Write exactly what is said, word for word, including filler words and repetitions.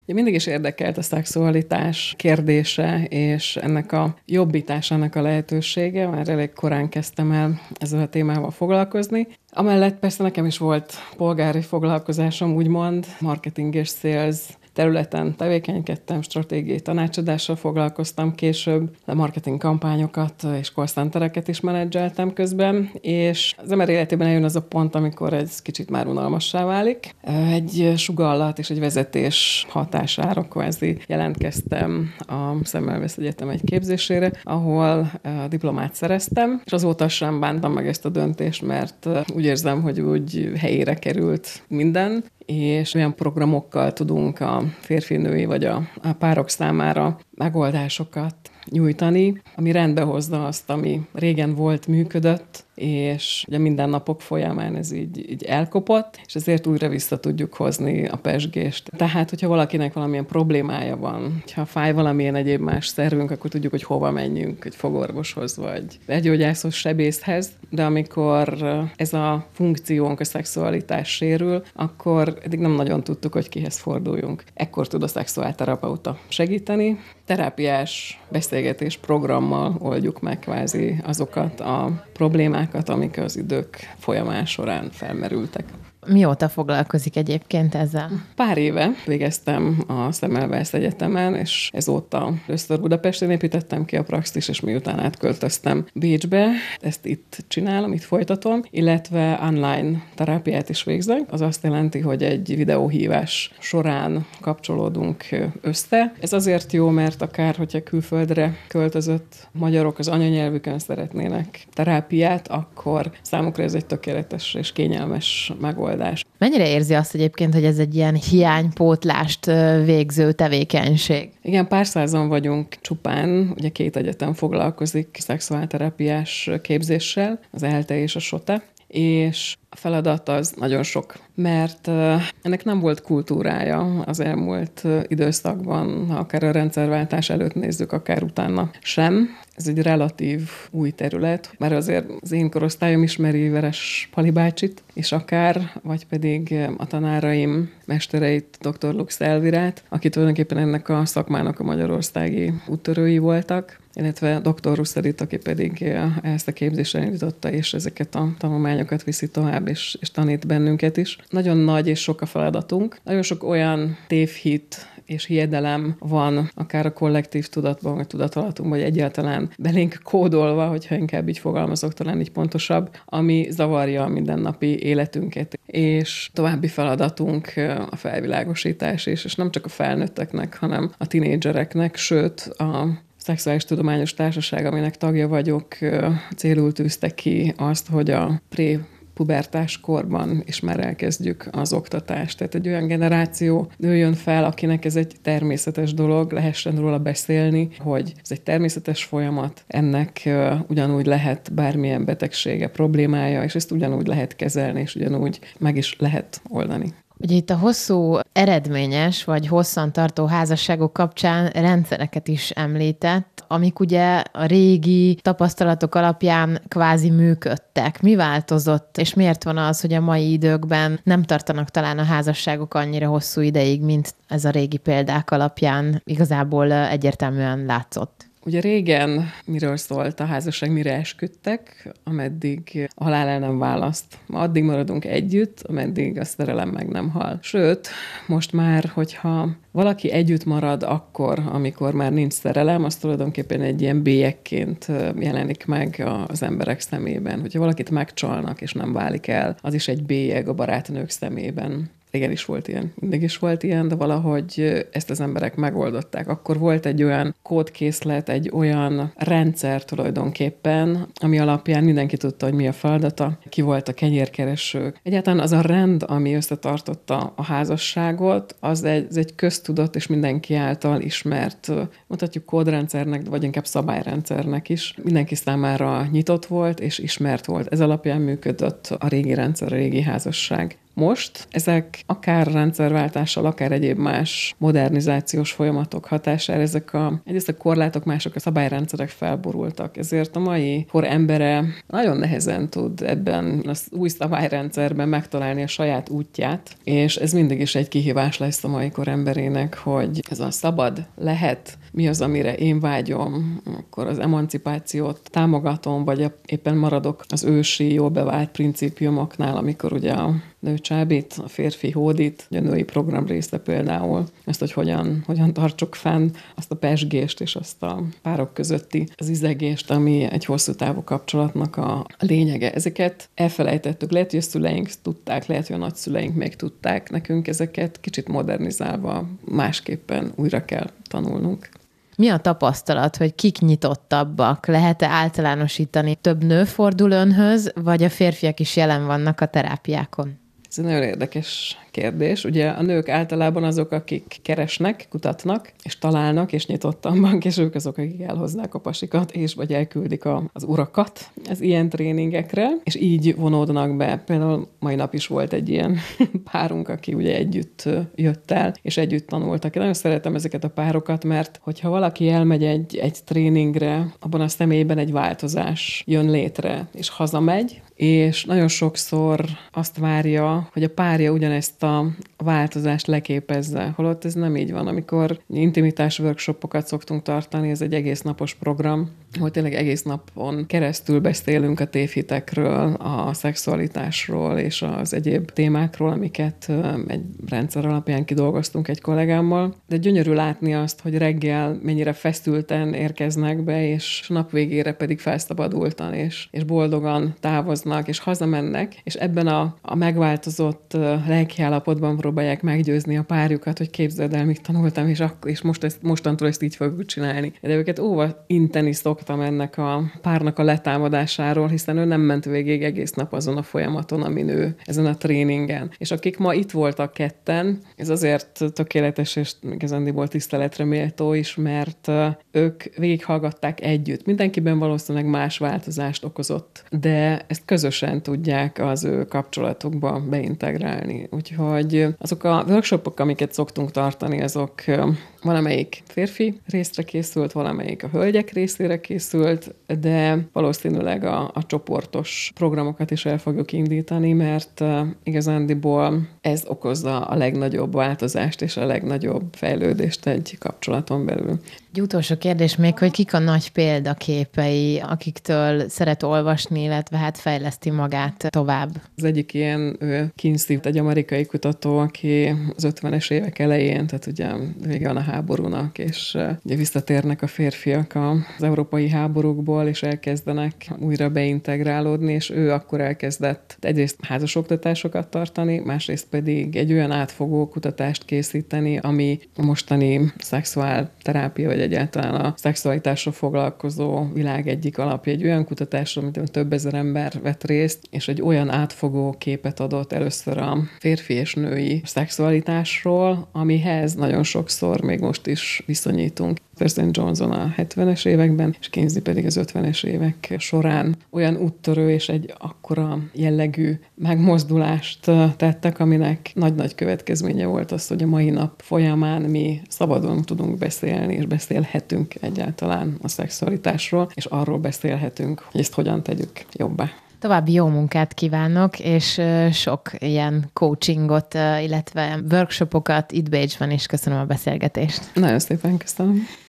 Mindig is érdekelt a szexualitás kérdése, és ennek a jobbításának a lehetősége, már elég korán kezdtem el ezzel a témával foglalkozni. Amellett persze nekem is volt polgári foglalkozásom, úgymond, marketing és sales területen tevékenykedtem, stratégiai tanácsadással foglalkoztam később, a marketing kampányokat és call centereket is menedzseltem közben, és az ember életében eljön az a pont, amikor ez kicsit már unalmassá válik. Egy sugallat és egy vezetés hatására kvázi jelentkeztem a Semmelweis Egyetem egy képzésére, ahol a diplomát szereztem, és azóta sem bántam meg ezt a döntést, mert úgy érzem, hogy úgy helyére került minden, és olyan programokkal tudunk a férfi-női vagy a, a párok számára megoldásokat nyújtani, ami rendbe hozza azt, ami régen volt, működött, és ugye mindennapok folyamán ez így, így elkopott, és ezért újra vissza tudjuk hozni a pezsgést. Tehát, hogyha valakinek valamilyen problémája van, ha fáj valamilyen egyéb más szervünk, akkor tudjuk, hogy hova menjünk, egy fogorvoshoz, vagy begyógyászhoz, sebészhez, de amikor ez a funkciónk, a szexualitás sérül, akkor eddig nem nagyon tudtuk, hogy kihez forduljunk. Ekkor tud a szexuálterapeuta segíteni. Terápiás beszélgetés programmal oldjuk meg kvázi azokat a problémákat, amik az idők folyamán során felmerültek. Mióta foglalkozik egyébként ezzel? Pár éve végeztem a Semmelweis Egyetemen, és ezóta először Budapesten építettem ki a praxist, és miután átköltöztem Bécsbe, ezt itt csinálom, itt folytatom, illetve online terápiát is végzek. Az azt jelenti, hogy egy videóhívás során kapcsolódunk össze. Ez azért jó, mert akár, hogyha külföldre költözött magyarok az anyanyelvükön szeretnének terápiát, akkor számukra ez egy tökéletes és kényelmes megoldás. Mennyire érzi azt egyébként, hogy ez egy ilyen hiánypótlást végző tevékenység? Igen, pár százan vagyunk csupán, ugye két egyetem foglalkozik szexuálterápiás képzéssel, az E L T E és a S O T E, és a feladat az nagyon sok, mert ennek nem volt kultúrája az elmúlt időszakban, ha akár a rendszerváltás előtt nézzük, akár utána sem. Ez egy relatív új terület, mert azért az én korosztályom ismeri Veres Pali bácsit, és akár, vagy pedig a tanáraim mestereit, dr. Lux Elvirát, aki tulajdonképpen ennek a szakmának a magyarországi úttörői voltak, illetve doktor Russerit, aki pedig ezt a képzést elindította, és ezeket a tanulmányokat viszi tovább, és, és tanít bennünket is. Nagyon nagy és sok a feladatunk. Nagyon sok olyan tévhit és hiedelem van, akár a kollektív tudatban, vagy tudatalatunkban, vagy egyáltalán belénk kódolva, hogyha inkább így fogalmazok, talán így pontosabb, ami zavarja a mindennapi életünket. És további feladatunk a felvilágosítás is, és nem csak a felnőtteknek, hanem a tinédzsereknek, sőt a Szexuális Tudományos Társaság, aminek tagja vagyok, célul tűzte ki azt, hogy a pré pubertás korban is már elkezdjük az oktatást. Tehát egy olyan generáció nőjön fel, akinek ez egy természetes dolog, lehessen róla beszélni, hogy ez egy természetes folyamat, ennek ugyanúgy lehet bármilyen betegsége, problémája, és ezt ugyanúgy lehet kezelni, és ugyanúgy meg is lehet oldani. Ugye itt a hosszú, eredményes vagy hosszantartó házasságok kapcsán rendszereket is említett, amik ugye a régi tapasztalatok alapján kvázi működtek. Mi változott, és miért van az, hogy a mai időkben nem tartanak talán a házasságok annyira hosszú ideig, mint ez a régi példák alapján igazából egyértelműen látszott? Ugye régen miről szólt a házasság, mire esküdtek, ameddig a halál el nem választ. Ma addig maradunk együtt, ameddig a szerelem meg nem hal. Sőt, most már, hogyha valaki együtt marad akkor, amikor már nincs szerelem, az tulajdonképpen egy ilyen bélyegként jelenik meg az emberek szemében. Hogyha valakit megcsalnak és nem válik el, az is egy bélyeg a barátnők szemében. Régen is volt ilyen, mindig is volt ilyen, de valahogy ezt az emberek megoldották. Akkor volt egy olyan kódkészlet, egy olyan rendszer tulajdonképpen, ami alapján mindenki tudta, hogy mi a feladata, ki volt a kenyérkereső. Egyáltalán az a rend, ami összetartotta a házasságot, az egy, az egy köztudott és mindenki által ismert, mondhatjuk kódrendszernek, vagy inkább szabályrendszernek is. Mindenki számára nyitott volt és ismert volt. Ez alapján működött a régi rendszer, a régi házasság. Most ezek akár rendszerváltással, akár egyéb más modernizációs folyamatok hatására ezek a, egyrészt a korlátok, mások a szabályrendszerek felborultak. Ezért a mai kor embere nagyon nehezen tud ebben az új szabályrendszerben megtalálni a saját útját, és ez mindig is egy kihívás lesz a mai kor emberének, hogy ez a szabad lehet, mi az, amire én vágyom, akkor az emancipációt támogatom, vagy éppen maradok az ősi, jól bevált principiumoknál, amikor ugye a nő csábít, a férfi hódít, a női program része például, ezt, hogy hogyan, hogyan tartsuk fenn azt a pezsgést és azt a párok közötti az izegést, ami egy hosszú távú kapcsolatnak a lényege. Ezeket elfelejtettük, lehet, hogy a szüleink tudták, lehet, hogy a nagyszüleink még tudták, nekünk ezeket kicsit modernizálva másképpen újra kell tanulnunk. Mi a tapasztalat, hogy kik nyitottabbak? Lehet-e általánosítani? Több nő fordul önhöz, vagy a férfiak is jelen vannak a terápiákon? Ez egy nagyon érdekes kérdés. Ugye a nők általában azok, akik keresnek, kutatnak, és találnak, és nyitottabbak, és ők azok, akik elhoznák a pasikat, és vagy elküldik a, az urakat az ilyen tréningekre, és így vonódnak be. Például mai nap is volt egy ilyen párunk, aki ugye együtt jött el, és együtt tanultak. Én nagyon szeretem ezeket a párokat, mert hogyha valaki elmegy egy, egy tréningre, abban a személyben egy változás jön létre, és hazamegy, és nagyon sokszor azt várja, hogy a párja ugyanezt a változást leképezze, holott ez nem így van. Amikor intimitás workshopokat szoktunk tartani, ez egy egész napos program, ahol tényleg egész napon keresztül beszélünk a tévhitekről, a szexualitásról és az egyéb témákról, amiket egy rendszer alapján kidolgoztunk egy kollégámmal. De gyönyörű látni azt, hogy reggel mennyire feszülten érkeznek be, és nap végére pedig felszabadultan és, és boldogan távoznak, és hazamennek, és ebben a, a megváltozott lelkiállapotban próbálják meggyőzni a párjukat, hogy képzeld el, mit tanultam, és, akkor, és most ezt, mostantól ezt így fogjuk csinálni. De őket óva inteni szoktam ennek a párnak a letámadásáról, hiszen ő nem ment végig egész nap azon a folyamaton, amin ő ezen a tréningen. És akik ma itt voltak ketten, ez azért tökéletes, és igazándiból tiszteletre méltó is, mert ők végighallgatták együtt. Mindenkiben valószínűleg más változást okozott, de ezt közösen tudják az ő kapcsolatukba beintegrálni. Úgyhogy azok a workshopok, amiket szoktunk tartani, azok valamelyik férfi részre készült, valamelyik a hölgyek részére készült, de valószínűleg a, a csoportos programokat is el fogjuk indítani, mert uh, igazándiból ez okozza a legnagyobb változást és a legnagyobb fejlődést egy kapcsolaton belül. Egy utolsó kérdés még, hogy kik a nagy példaképei, akiktől szeret olvasni, illetve hát fejleszti magát tovább? Az egyik ilyen ő Kinsey, egy amerikai kutató, aki az ötvenes évek elején, tehát ugye vége van a háborúnak, és ugye visszatérnek a férfiak az európai háborúkból, és elkezdenek újra beintegrálódni, és ő akkor elkezdett egyrészt házasoktatásokat tartani, másrészt pedig egy olyan átfogó kutatást készíteni, ami a mostani szexuálterápia, vagy egyáltalán a szexualitásról foglalkozó világ egyik alapja. Egy olyan kutatásról, amit több ezer ember vett részt, és egy olyan átfogó képet adott először a férfi és női szexualitásról, amihez nagyon sokszor még most is viszonyítunk. President Johnson a hetvenes években, és Kinsey pedig az ötvenes évek során olyan úttörő és egy akkora jellegű megmozdulást tettek, aminek nagy-nagy következménye volt az, hogy a mai nap folyamán mi szabadon tudunk beszélni, és beszélhetünk egyáltalán a szexualitásról, és arról beszélhetünk, hogy ezt hogyan tegyük jobbá. További jó munkát kívánok, és sok ilyen coachingot, illetve workshopokat itt Bécsben is. Köszönöm a beszélgetést. Nagyon szépen köszönöm.